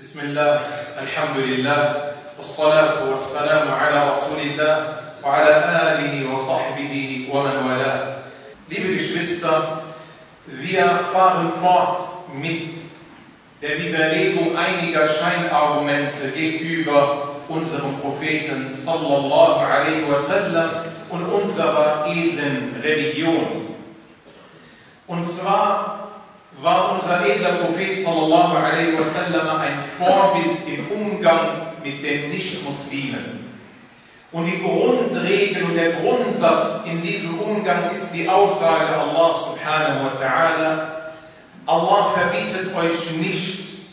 بسم الله الحمد لله والصلاة والسلام على رسول الله وعلى آله وصحبه ومن والاه. Liebe Geschwister, wir fahren fort mit der Widerlegung einiger Scheinargumente gegenüber unserem Propheten sallallahu alaihi wasallam und unserer edlen Religion. Und zwar war unser edler Prophet sallallahu alaihi wasallam ein Vorbild im Umgang mit den Nichtmuslimen. Und die Grundregel und der Grundsatz in diesem Umgang ist die Aussage Allah subhanahu wa ta'ala: Allah verbietet euch nicht,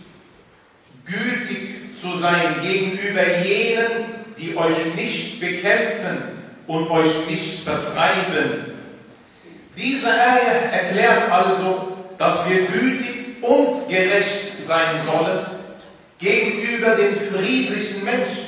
gütig zu sein gegenüber jenen, die euch nicht bekämpfen und euch nicht vertreiben. Diese Ayah erklärt also, dass wir gütig und gerecht sein sollen gegenüber den friedlichen Menschen.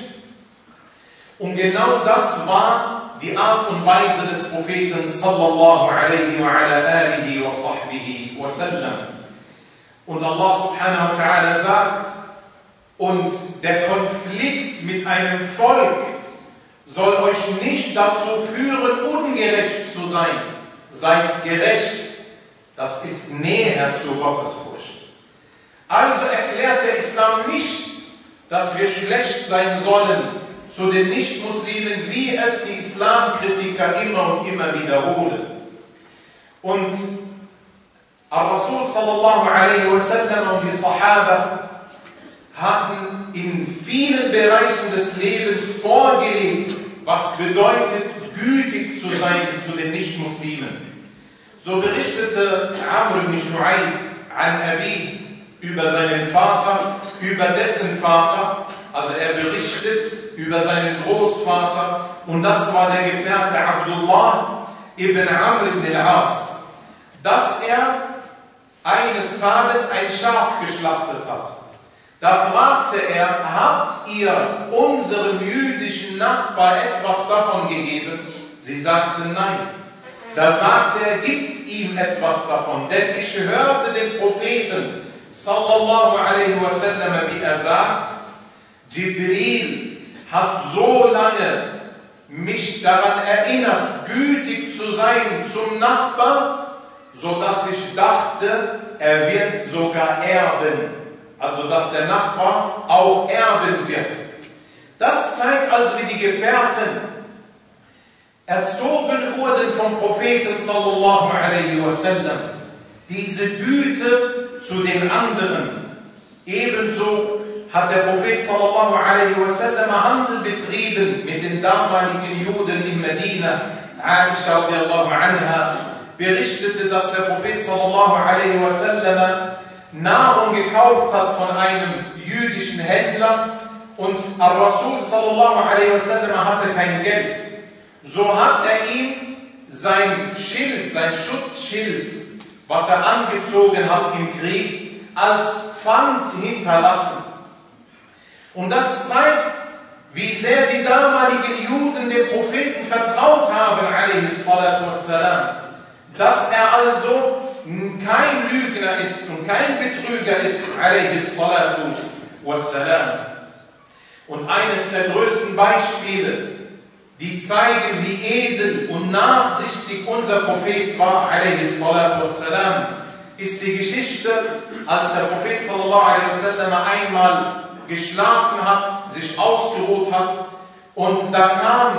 Und genau das war die Art und Weise des Propheten sallallahu alaihi wa ala alihi wa sahbihi wa sallam. Und Allah subhanahu wa ta'ala sagt, und der Konflikt mit einem Volk soll euch nicht dazu führen, ungerecht zu sein. Seid gerecht. Das ist näher zur Gottesfurcht. Also erklärt der Islam nicht, dass wir schlecht sein sollen zu den Nichtmuslimen, wie es die Islamkritiker immer und immer wiederholen. Und Ar-Rasul sallallahu alaihi wasallam und die Sahaba hatten in vielen Bereichen des Lebens vorgelebt, was bedeutet, gütig zu sein zu den Nichtmuslimen. So berichtete Amr ibn Shu'ayb an Abi über seinen Vater, über dessen Vater, also er berichtet über seinen Großvater, und das war der Gefährte Abdullah ibn Amr ibn al-As, dass er eines Tages ein Schaf geschlachtet hat. Da fragte er: Habt ihr unserem jüdischen Nachbar etwas davon gegeben? Sie sagten nein. Da sagte er: Gibt ihm etwas davon, denn ich hörte den Propheten sallallahu alaihi wasallam, wie er sagt, Jibril hat so lange mich daran erinnert, gütig zu sein zum Nachbar, sodass ich dachte, er wird sogar erben. Also, dass der Nachbar auch erben wird. Das zeigt also, wie die Gefährten erzogen wurden vom Propheten sallallahu alaihi wasallam. Diese Güte zu den anderen. Ebenso hat der Prophet sallallahu alaihi wasallam Handel betrieben mit den damaligen Juden in Medina. Aisha radiallahu anha berichtete, dass der Prophet sallallahu alaihi wasallam Nahrung gekauft hat von einem jüdischen Händler, und Ar-Rasul sallallahu alaihi wasallam hatte kein Geld. So hat er ihm sein Schild, sein Schutzschild, was er angezogen hat im Krieg, als Pfand hinterlassen. Und das zeigt, wie sehr die damaligen Juden dem Propheten vertraut haben, alaihi salatu wassalam, dass er also kein Lügner ist und kein Betrüger ist, alaihi salatu wassalam. Und eines der größten Beispiele, die zeigen, wie edel und nachsichtig unser Prophet war, alaihi salatu wassalam, ist die Geschichte, als der Prophet sallallahu alaihi wasallam einmal geschlafen hat, sich ausgeruht hat, und da kam,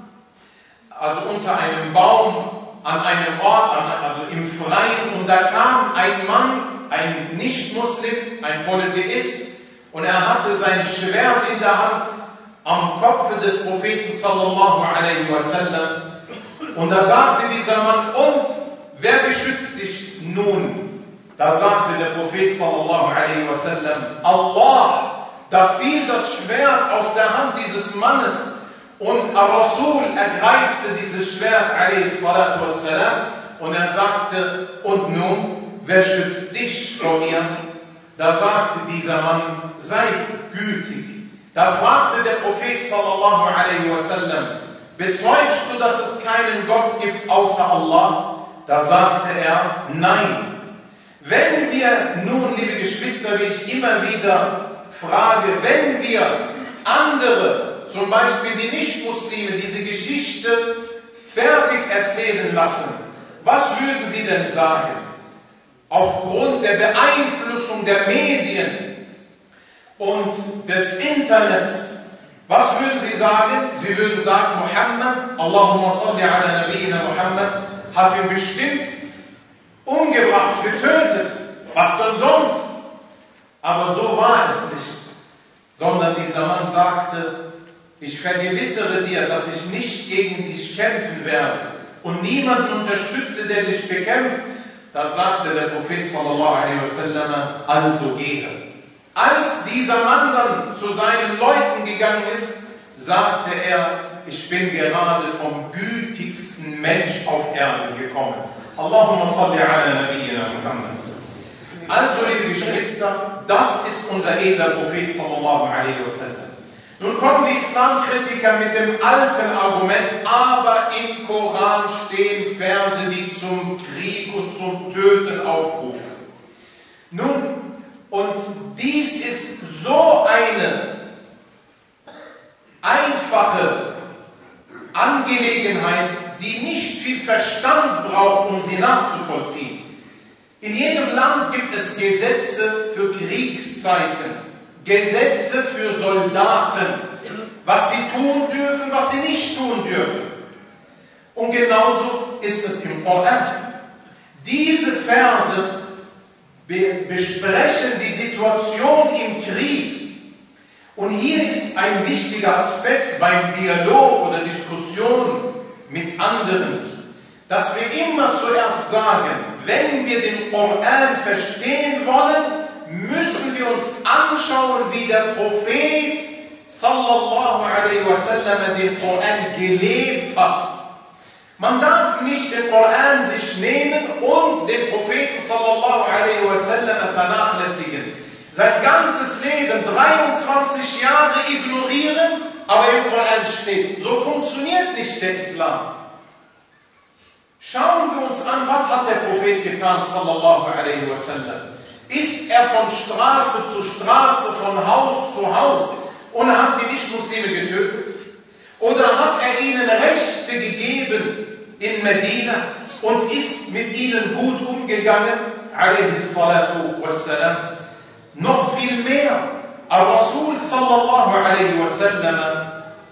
also unter einem Baum, an einem Ort, also im Freien, und da kam ein Mann, ein Nicht-Muslim, ein Polytheist, und er hatte sein Schwert in der Hand am Kopf des Propheten sallallahu alaihi wasallam. Und da sagte dieser Mann: Und wer beschützt dich nun? Da sagte der Prophet sallallahu alaihi wasallam: Allah. Da fiel das Schwert aus der Hand dieses Mannes, und Ar-Rasul ergreifte dieses Schwert alaihi salatu wassalam, und er sagte: Und nun, wer schützt dich vor mir? Da sagte dieser Mann: Sei gütig. Da fragte der Prophet sallallahu alaihi wasallam: Bezeugst du, dass es keinen Gott gibt außer Allah? Da sagte er: Nein. Wenn wir nun, liebe Geschwister, wie ich immer wieder Frage, wenn wir andere, zum Beispiel die Nicht-Muslime, diese Geschichte fertig erzählen lassen, was würden sie denn sagen? Aufgrund der Beeinflussung der Medien und des Internets, was würden sie sagen? Sie würden sagen, Muhammad, Allahumma salli ala nabiyyina Muhammad, hat ihn bestimmt umgebracht, getötet. Was denn sonst? Aber so war es nicht. Sondern dieser Mann sagte, ich vergewissere dir, dass ich nicht gegen dich kämpfen werde und niemanden unterstütze, der dich bekämpft. Da sagte der Prophet sallallahu alaihi wasallam, also gehe. Als dieser Mann dann zu seinen Leuten gegangen ist, sagte er, ich bin gerade vom gütigsten Mensch auf Erden gekommen. Allahumma salli ala nabiyyina Muhammad. Also, liebe Geschwister, das ist unser edler Prophet sallallahu alaihi wasallam. Nun kommen die Islamkritiker mit dem alten Argument, aber im Koran stehen Verse, die zum Krieg und zum Töten aufrufen. Nun, und dies ist so eine einfache Angelegenheit, die nicht viel Verstand braucht, um sie nachzuvollziehen. In jedem Land gibt es Gesetze für Kriegszeiten, Gesetze für Soldaten, was sie tun dürfen, was sie nicht tun dürfen. Und genauso ist es im Koran. Diese Verse besprechen die Situation im Krieg. Und hier ist ein wichtiger Aspekt beim Dialog oder Diskussion mit anderen, dass wir immer zuerst sagen, wenn wir den Koran verstehen wollen, müssen wir uns anschauen, wie der Prophet sallallahu alaihi wasallam den Koran gelebt hat. Man darf nicht den Koran sich nehmen und den Propheten sallallahu alaihi wasallam vernachlässigen. Sein ganzes Leben, 23 Jahre ignorieren, aber im Koran steht. So funktioniert nicht der Islam. Schauen wir uns an, was hat der Prophet getan sallallahu alaihi wasallam. Ist er von Straße zu Straße, von Haus zu Haus und hat die Nicht-Muslime getötet? Oder hat er ihnen Rechte gegeben in Medina und ist mit ihnen gut umgegangen? Alayhi salatu wassalam. Noch viel mehr. Al-Rasul sallallahu alaihi wasallam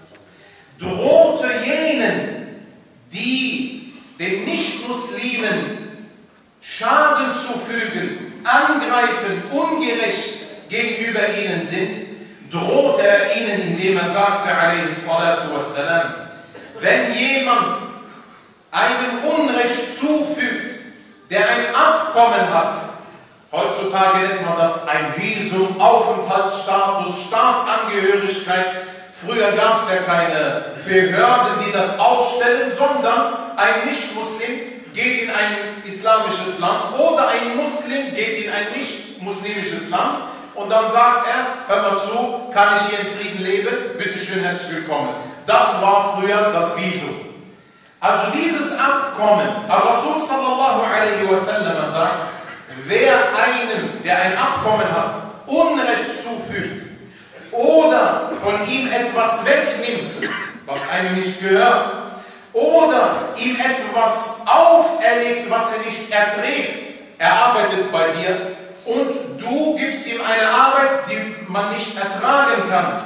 drohte jenen, die den Nicht-Muslimen Schaden zufügen, angreifen, ungerecht gegenüber ihnen sind, drohte er ihnen, indem er sagte, alayhi salatu wassalam, wenn jemand einem Unrecht zufügt, der ein Abkommen hat, heutzutage nennt man das ein Visum, Aufenthaltsstatus, Staatsangehörigkeit, früher gab es ja keine Behörden, die das ausstellen, sondern ein Nicht-Muslim geht in ein islamisches Land oder ein Muslim geht in ein nicht-muslimisches Land und dann sagt er, hör mal zu, kann ich hier in Frieden leben? Bitte schön, herzlich willkommen. Das war früher das Visum. Also dieses Abkommen, Al-Rasul sallallahu alaihi wasallam sagt, wer einem, der ein Abkommen hat, Unrecht zufügt oder von ihm etwas wegnimmt, was einem nicht gehört, oder ihm etwas auferlegt, was er nicht erträgt. Er arbeitet bei dir und du gibst ihm eine Arbeit, die man nicht ertragen kann.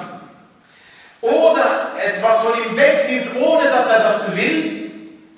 Oder etwas von ihm wegnimmt, ohne dass er das will.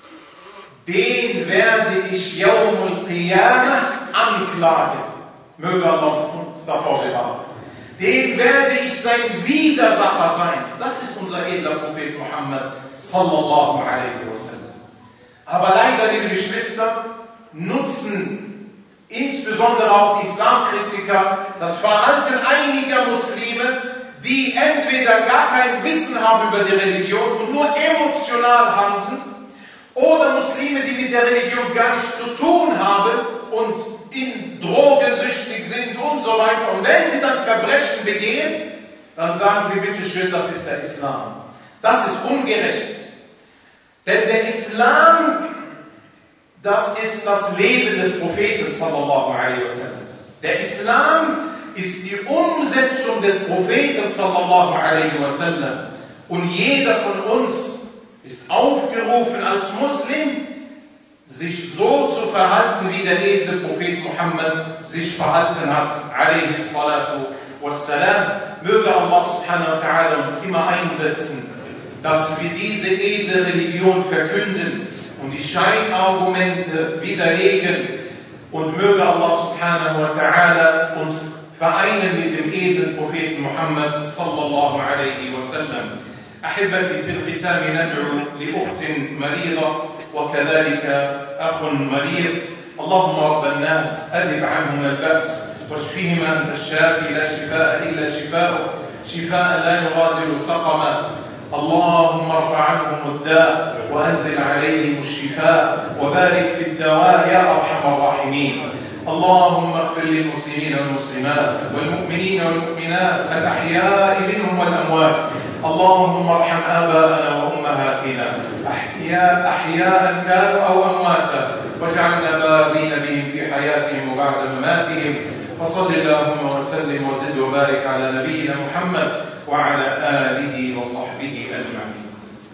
Den werde ich Yawmul Qiyamah anklagen. Möge Allah uns davor bewahren. Den werde ich sein Widersacher sein. Das ist unser edler Prophet Muhammad sallallahu alaihi wasallam. Aber leider, liebe Geschwister, nutzen insbesondere auch die Islamkritiker das Verhalten einiger Muslime, die entweder gar kein Wissen haben über die Religion und nur emotional handeln, oder Muslime, die mit der Religion gar nichts zu tun haben und drogensüchtig sind und so weiter. Und wenn sie dann Verbrechen begehen, dann sagen sie, bitte schön, das ist der Islam. Das ist ungerecht. Denn der Islam, das ist das Leben des Propheten sallallahu alaihi wasallam. Der Islam ist die Umsetzung des Propheten sallallahu alaihi wasallam. Und jeder von uns ist aufgerufen als Muslim, sich so zu verhalten, wie der edle Prophet Muhammad sich verhalten hat, alaihi salatu wassalam. Möge Allah subhanahu wa ta'ala uns immer einsetzen, dass wir diese edle Religion verkünden und die Scheinargumente widerlegen. Und möge Allah subhanahu wa ta'ala uns vereinen mit dem edlen Propheten Muhammad sallallahu alaihi wasallam. أحبتي في الختام ندعو لأخت مريضة وكذلك أخ مريض. اللهم رب الناس أذب عنهما البأس واشفيهما أنت الشافي لا شفاء إلا شفاؤك شفاء لا يغادر سقما. اللهم ارفع عنهم الداء وأنزل عليهم الشفاء وبارك في الدواء يا أرحم الراحمين. اللهم اغفر للمسلمين والمسلمات والمؤمنين والمؤمنات الأحياء منهم والأموات. اللهم ارحم آباءنا وأمهاتنا أحياء كانوا أو أمواتا واجعلنا بارين بهم في حياتهم وبعد مماتهم. وصل اللهم وسلم وزد وبارك على نبينا محمد وعلى آله وصحبه أجمعين.